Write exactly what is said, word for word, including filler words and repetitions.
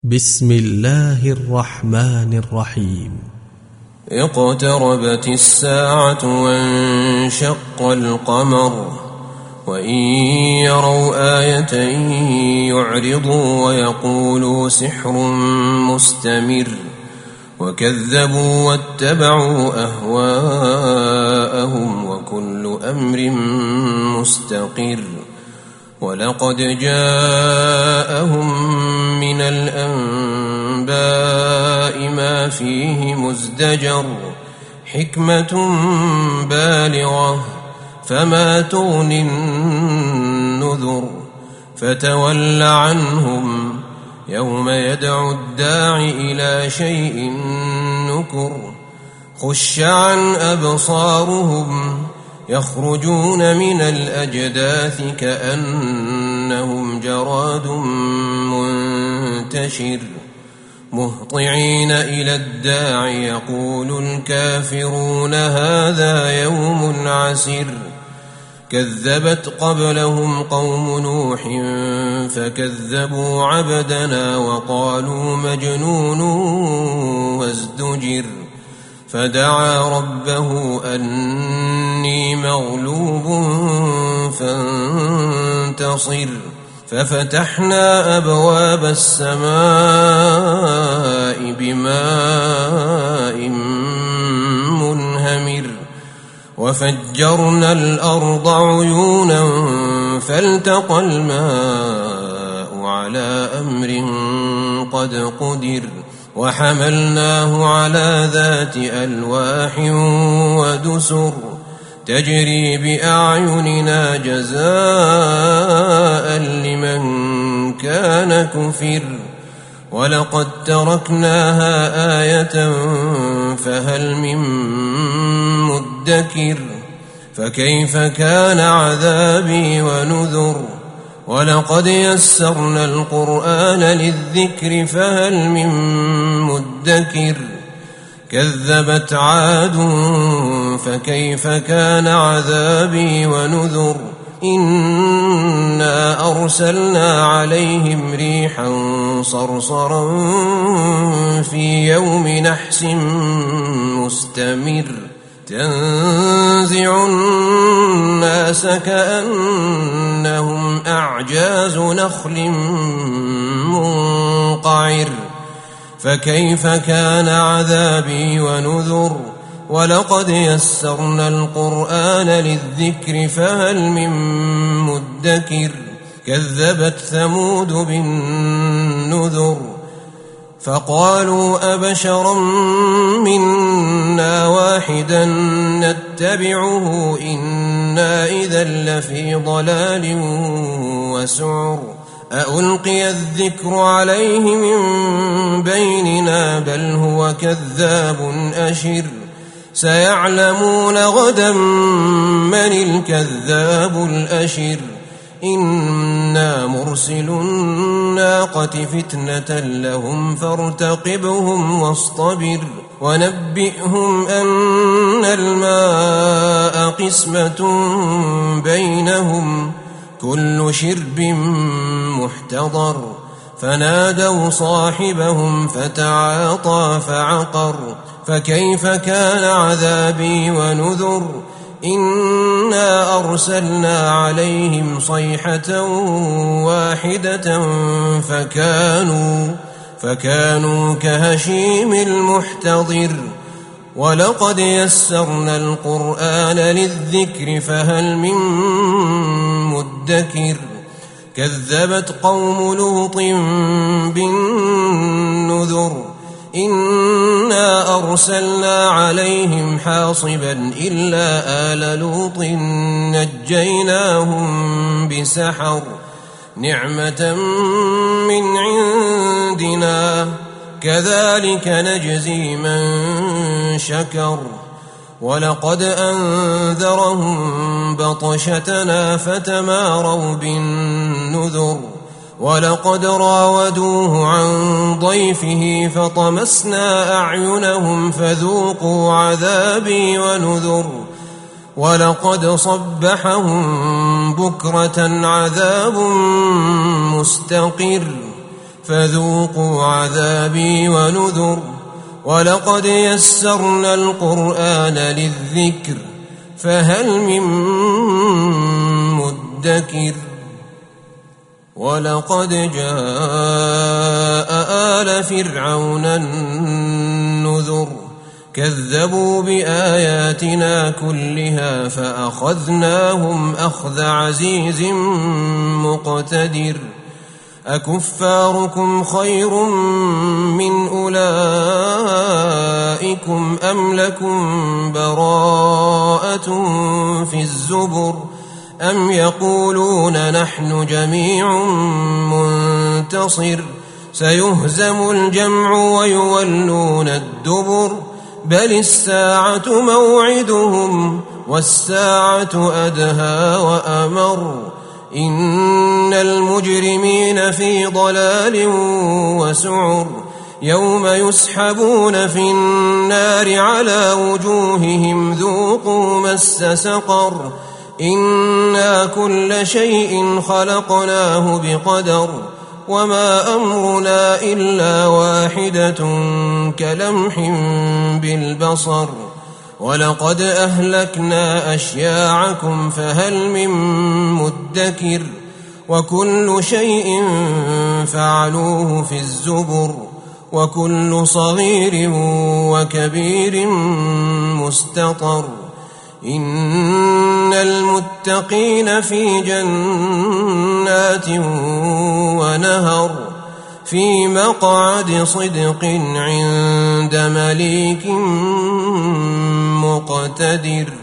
بسم الله الرحمن الرحيم. اقتربت الساعة وانشق القمر وإن يروا آية يعرضوا ويقولوا سحر مستمر وكذبوا واتبعوا أهواءهم وكل أمر مستقر ولقد جاءهم من الأنباء ما فيه مزدجر حكمة بالغة فما تغني النذر فتول عنهم يوم يدعو الداع إلى شيء نكر خش عن أبصارهم يخرجون من الأجداث كأنهم جراد منتشر مهطعين إلى الداع يقول الكافرون هذا يوم عسر كذبت قبلهم قوم نوح فكذبوا عبدنا وقالوا مجنون وازدجر فدعا ربه أني مغلوب فانتصر ففتحنا أبواب السماء بماء منهمر وفجرنا الأرض عيونا فالتقى الماء على أمر قد قدر وحملناه على ذات ألواح ودسر تجري بأعيننا جزاء لمن كان كفر ولقد تركناها آية فهل من مدكر فكيف كان عذابي ونذر ولقد يسرنا القرآن للذكر فهل من مدكر كذبت عاد فكيف كان عذابي ونذر إنا أرسلنا عليهم ريحا صرصرا في يوم نحس مستمر تنزع الناس كأنهم أعجاز نخل منقعر فكيف كان عذابي ونذر ولقد يسرنا القرآن للذكر فهل من مدكر كذبت ثمود بالنذر فقالوا أبشرا منا واحدا نتبعه إنا إذا لفي ضلال وسعر أألقي الذكر عليه من بيننا بل هو كذاب أشر سيعلمون غدا من الكذاب الأشر إنا مرسل الناقة فتنة لهم فارتقبهم واصطبر ونبئهم أن الماء قسمة بينهم كل شرب محتضر فنادوا صاحبهم فتعاطى فعقر فكيف كان عذابي ونذر إنا أرسلنا عليهم صيحة واحدة فكانوا فكانوا كهشيم المحتضر ولقد يسرنا القرآن للذكر فهل من مدكر كذبت قوم لوط بالنذر إنا أرسلنا عليهم حاصبا إلا آل لوط نجيناهم بسحر نعمة من عندنا كذلك نجزي من شكر ولقد أنذرهم بطشتنا فتماروا بالنذر ولقد راودوه عن ضيفه فطمسنا أعينهم فذوقوا عذابي ونذر ولقد صبحهم بكرة عذاب مستقر فذوقوا عذابي ونذر ولقد يسرنا القرآن للذكر فهل من مدكر ولقد جاء آل فرعون النذر كذبوا بآياتنا كلها فأخذناهم أخذ عزيز مقتدر أكفاركم خير من أولئكم أم لكم براءة في الزبر أم يقولون نحن جميع منتصر سيهزم الجمع ويولون الدبر بل الساعة موعدهم والساعة أدهى وأمر إن المجرمين في ضلال وسعر يوم يسحبون في النار على وجوههم ذوقوا مس سقر إنا كل شيء خلقناه بقدر وما أمرنا إلا واحدة كلمح بالبصر ولقد أهلكنا أشياعكم فهل من مدكر وكل شيء فعلوه في الزبر وكل صغير وكبير مستطر إن المتقين في جنات ونهر في مقعد صدق عند مليك مقتدر.